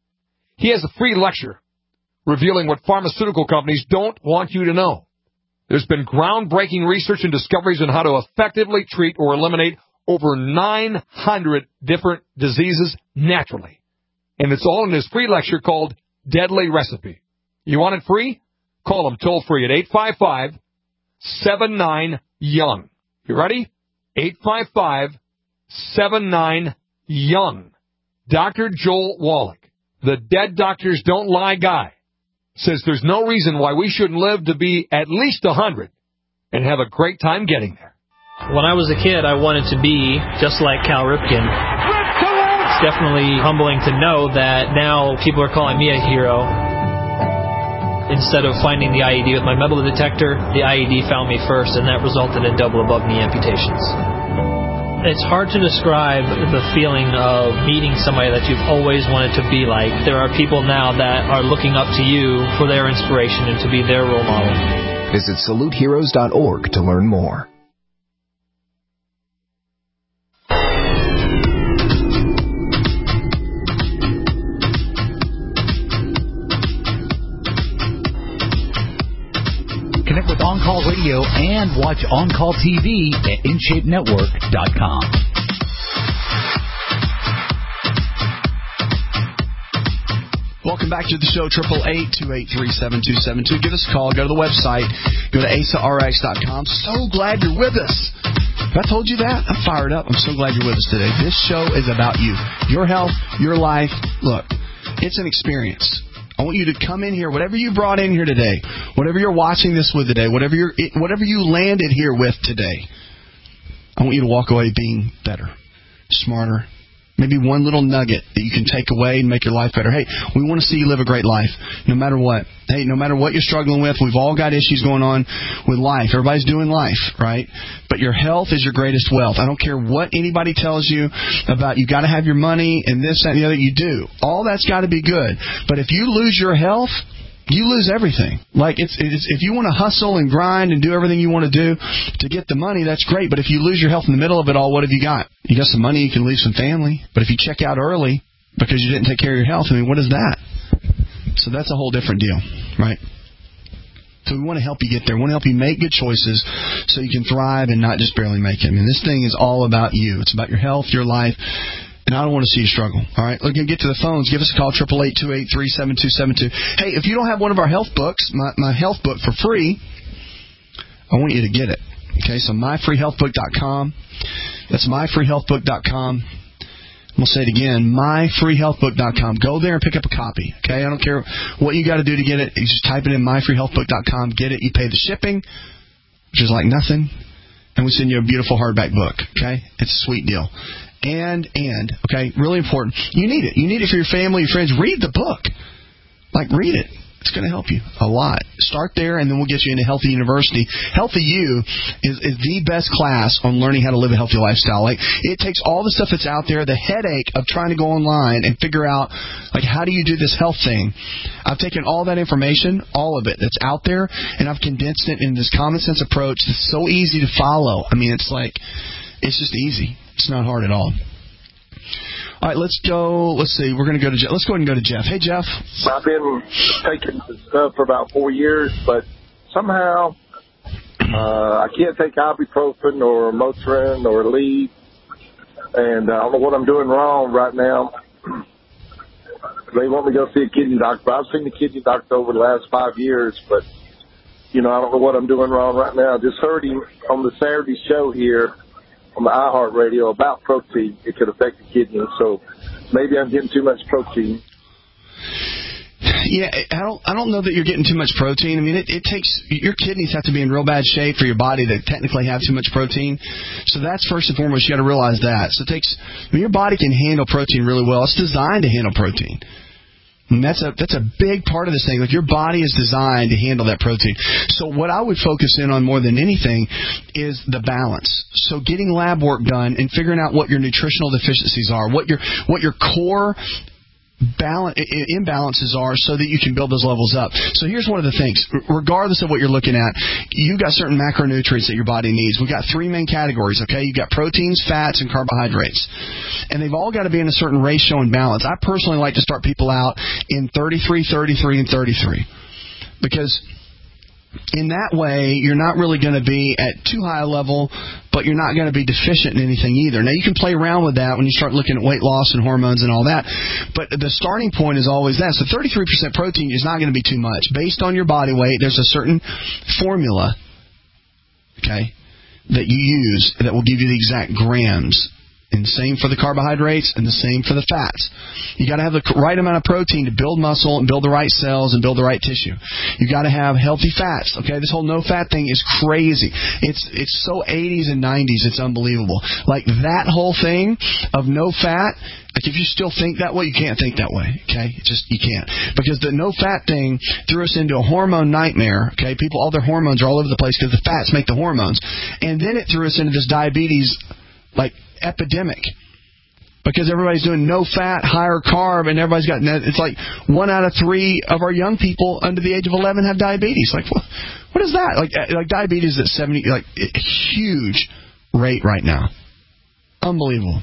[SPEAKER 25] He has a free lecture revealing what pharmaceutical companies don't want you to know. There's been groundbreaking research and discoveries on how to effectively treat or eliminate over nine hundred different diseases naturally. And it's all in his free lecture called Deadly Recipe. You want it free? Call him toll free at eight five five, seven nine, young. You ready? eight five five, seven nine, young. Doctor Joel Wallach, the dead doctors don't lie guy, says there's no reason why we shouldn't live to be at least one hundred and have a great time getting there.
[SPEAKER 26] When I was a kid, I wanted to be just like Cal Ripken. It's definitely humbling to know that now people are calling me a hero. instead of finding the I E D with my metal detector, the I E D found me first, and that resulted in double above knee amputations. It's hard to describe the feeling of meeting somebody that you've always wanted to be like. There are people now that are looking up to you for their inspiration and to be their role model.
[SPEAKER 1] Visit salute heroes dot org to learn more.
[SPEAKER 10] Connect with On Call Radio and watch On Call T V at in shape network dot com.
[SPEAKER 2] Welcome back to the show, eight eight eight, two eight three, seven two seven two. Give us a call. Go to the website. Go to asa r x dot com. So glad you're with us. If I told you that, I'm fired up. I'm so glad you're with us today. This show is about you. Your health, your life. Look, it's an experience. I want you to come in here, whatever you brought in here today, whatever you're watching this with today, whatever you're, whatever you landed here with today, I want you to walk away being better, smarter, maybe one little nugget that you can take away and make your life better. Hey, we want to see you live a great life, no matter what. Hey, no matter what you're struggling with, we've all got issues going on with life. Everybody's doing life, right? But your health is your greatest wealth. I don't care what anybody tells you about you got to have your money and this, that, and the other. You do. All that's got to be good. But if you lose your health, you lose everything. Like, it's, it's if you want to hustle and grind and do everything you want to do to get the money, that's great. But if you lose your health in the middle of it all, what have you got? You got some money, you can leave some family. But if you check out early because you didn't take care of your health, I mean, what is that? So that's a whole different deal, right? So we want to help you get there. We want to help you make good choices so you can thrive and not just barely make it. I mean, this thing is all about you. It's about your health, your life. And I don't want to see you struggle. All right, look, get to the phones. Give us a call, eight eight eight, two eight three, seven two seven two. Hey, if you don't have one of our health books, my, my health book for free, I want you to get it. Okay, so my free health book dot com. That's my free health book dot com. I'm going to say it again, my free health book dot com. Go there and pick up a copy. Okay, I don't care what you got to do to get it. You just type it in my free health book dot com. Get it. You pay the shipping, which is like nothing. And we send you a beautiful hardback book. Okay, it's a sweet deal. And, and, okay, really important. You need it. You need it for your family, your friends. Read the book. Like, read it. It's going to help you a lot. Start there, and then we'll get you into Healthy University. Healthy U is, is the best class on learning how to live a healthy lifestyle. Like, it takes all the stuff that's out there, the headache of trying to go online and figure out, like, how do you do this health thing? I've taken all that information, all of it that's out there, and I've condensed it in this common sense approach that's so easy to follow. I mean, it's like, it's just easy. It's not hard at all. All right, let's go. Let's see. We're going to go to Jeff. Let's go ahead and go to Jeff. Hey, Jeff.
[SPEAKER 3] I've been taking the stuff for about four years, but somehow uh, I can't take ibuprofen or Motrin or Aleve, and uh, I don't know what I'm doing wrong right now. They want me to go see a kidney doctor. I've seen the kidney doctor over the last five years, but, you know, I don't know what I'm doing wrong right now. I just heard him on the Saturday show here on the iHeartRadio about protein. It could affect the kidney, so maybe I'm getting too much protein.
[SPEAKER 2] Yeah, I don't. I don't know that you're getting too much protein. I mean, it, it takes your kidneys have to be in real bad shape for your body to technically have too much protein. So that's first and foremost. You got to realize that. So it takes. I mean, your body can handle protein really well. It's designed to handle protein. And that's a that's a big part of this thing. Like, your body is designed to handle that protein. So what I would focus in on more than anything is the balance. So getting lab work done and figuring out what your nutritional deficiencies are, what your what your core balance, imbalances are, so that you can build those levels up. So here's one of the things. Regardless of what you're looking at, you've got certain macronutrients that your body needs. We've got three main categories, okay? You've got proteins, fats, and carbohydrates. And they've all got to be in a certain ratio and balance. I personally like to start people out in thirty-three, thirty-three, and thirty-three. Because in that way, you're not really going to be at too high a level, but you're not going to be deficient in anything either. Now, you can play around with that when you start looking at weight loss and hormones and all that, but the starting point is always that. So thirty-three percent protein is not going to be too much. Based on your body weight, there's a certain formula, okay, that you use that will give you the exact grams And same for the carbohydrates and the same for the fats. You got to have the right amount of protein to build muscle and build the right cells and build the right tissue. You got to have healthy fats. Okay, this whole no fat thing is crazy. It's it's so eighties and nineties. It's unbelievable. Like that whole thing of no fat. Like if you still think that way, you can't think that way. Okay, it just you can't, because the no fat thing threw us into a hormone nightmare. Okay, people, all their hormones are all over the place because the fats make the hormones, and then it threw us into this diabetes like epidemic. Because everybody's doing no fat, higher carb, and everybody's got, it's like one out of three of our young people under the age of eleven have diabetes. Like, what, what is that? Like, like diabetes at seventy, like a huge rate right now. Unbelievable.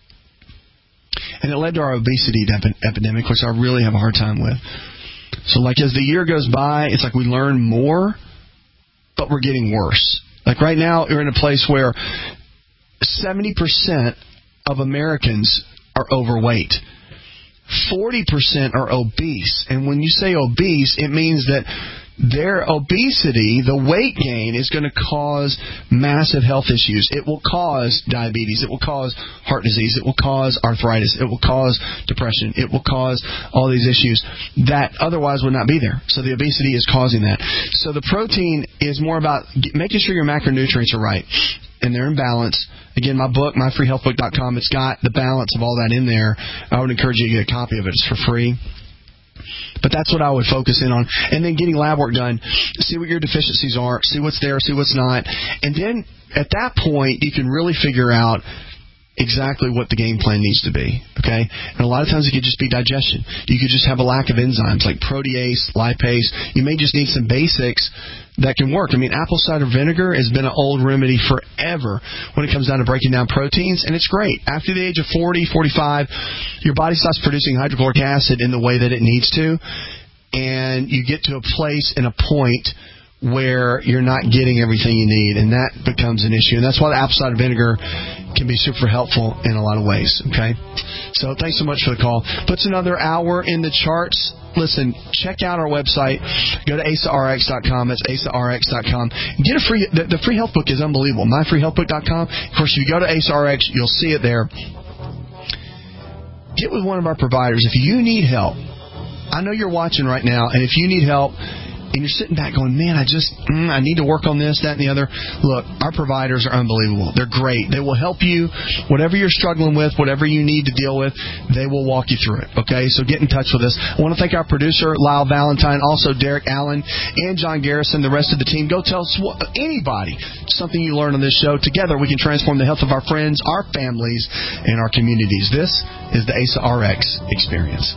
[SPEAKER 2] And it led to our obesity epi- epidemic, which I really have a hard time with. So, like, as the year goes by, it's like we learn more, but we're getting worse. Like, right now, we're in a place where seventy percent of Americans are overweight. forty percent are obese. And when you say obese, it means that their obesity, the weight gain, is going to cause massive health issues. It will cause diabetes. It will cause heart disease. It will cause arthritis. It will cause depression. It will cause all these issues that otherwise would not be there. So the obesity is causing that. So the protein is more about making sure your macronutrients are right and they're in balance. Again, my book, my free health book dot com, it's got the balance of all that in there. I would encourage you to get a copy of it. It's for free. But that's what I would focus in on. And then getting lab work done. See what your deficiencies are. See what's there. See what's not. And then at that point, you can really figure out exactly what the game plan needs to be. Okay? And a lot of times it could just be digestion. You could just have a lack of enzymes like protease, lipase. You may just need some basics that can work. I mean, apple cider vinegar has been an old remedy forever when it comes down to breaking down proteins, and it's great. After the age of forty, forty-five, your body stops producing hydrochloric acid in the way that it needs to, and you get to a place and a point where you're not getting everything you need, and that becomes an issue. And that's why the apple cider vinegar can be super helpful in a lot of ways. Okay? So thanks so much for the call. Puts another hour in the charts. Listen, check out our website. Go to A S A R X dot com. That's A S A R X dot com. Get a free. The, the free health book is unbelievable. my free health book dot com. Of course, if you go to A S A R X, you'll see it there. Get with one of our providers. If you need help, I know you're watching right now, and if you need help, and you're sitting back going, man, I just, mm, I need to work on this, that, and the other. Look, our providers are unbelievable. They're great. They will help you. Whatever you're struggling with, whatever you need to deal with, they will walk you through it. Okay? So get in touch with us. I want to thank our producer, Lyle Valentine, also Derek Allen, and John Garrison, the rest of the team. Go tell what, anybody something you learned on this show. Together, we can transform the health of our friends, our families, and our communities. This is the A S A R X experience.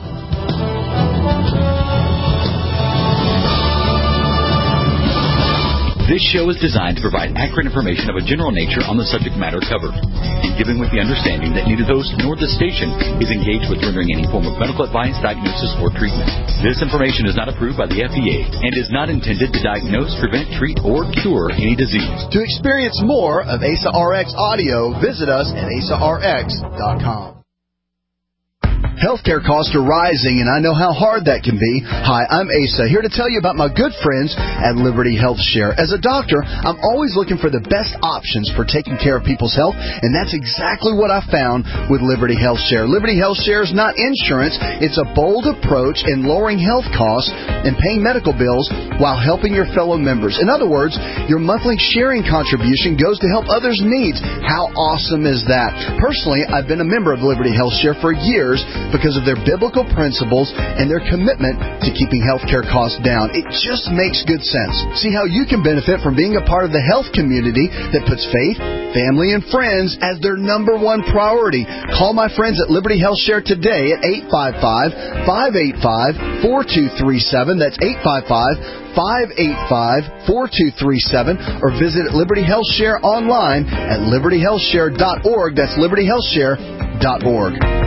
[SPEAKER 10] This show is designed to provide accurate information of a general nature on the subject matter covered, and given with the understanding that neither host nor the station is engaged with rendering any form of medical advice, diagnosis, or treatment. This information is not approved by the F D A and is not intended to diagnose, prevent, treat, or cure any disease.
[SPEAKER 12] To experience more of A S A R X audio, visit us at A S A R X dot com. Healthcare costs are rising, and I know how hard that can be. Hi, I'm Asa, here to tell you about my good friends at Liberty Health Share. As a doctor, I'm always looking for the best options for taking care of people's health, and that's exactly what I found with Liberty Health Share. Liberty Health Share is not insurance. It's a bold approach in lowering health costs and paying medical bills while helping your fellow members. In other words, your monthly sharing contribution goes to help others' needs. How awesome is that? Personally, I've been a member of Liberty Health Share for years because of their biblical principles and their commitment to keeping healthcare costs down. It just makes good sense. See how you can benefit from being a part of the health community that puts faith, family, and friends as their number one priority. Call my friends at Liberty Health Share today at eight five five, five eight five, four two three seven. That's eight five five, five eight five, four two three seven, or visit Liberty Health Share online at liberty health share dot org. That's liberty health share dot org.